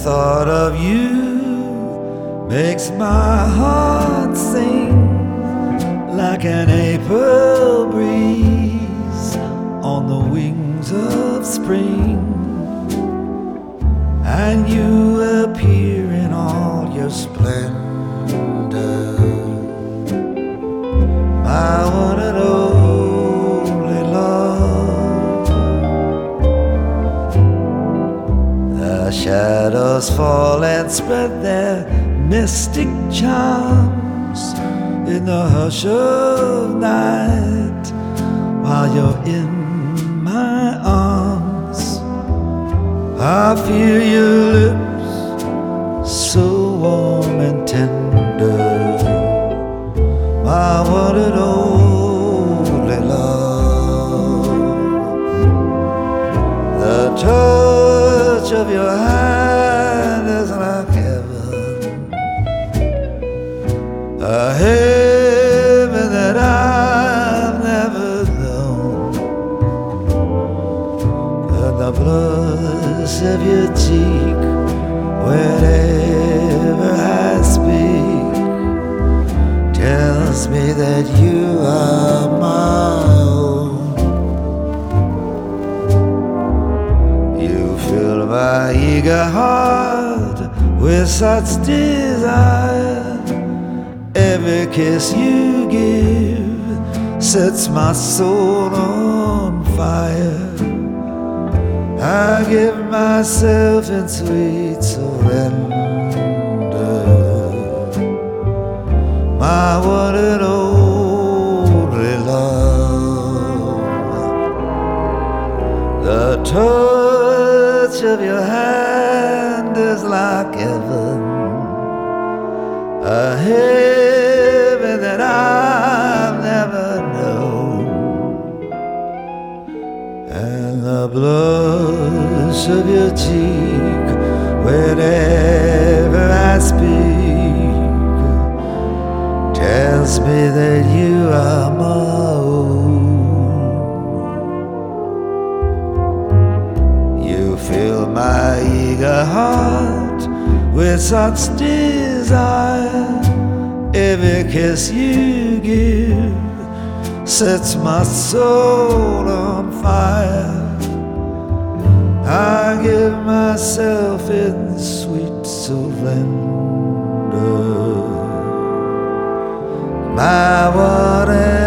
thought of you makes my heart sing like an April breeze on the wings of spring. And you appear in all your splendor, my one and only love. The shadows fall and spread their mystic charms in the hush of night while you're in my arms. I feel your lips so warm and tender, my one and only love. The touch of your hand is like heaven, a heaven that I've never known. And the blush of your cheek whenever I speak tells me that you are my own. You fill my eager heart with such desire. Every kiss you give sets my soul on fire. I give myself in sweet surrender, my one and only love. The touch of your hand is like heaven, a heaven that I've never known. And the blush of your cheek whenever I speak tells me that you are my own. You fill my eager heart with such desire. Every kiss you give sets my soul on fire. I give myself in sweet surrender, my one and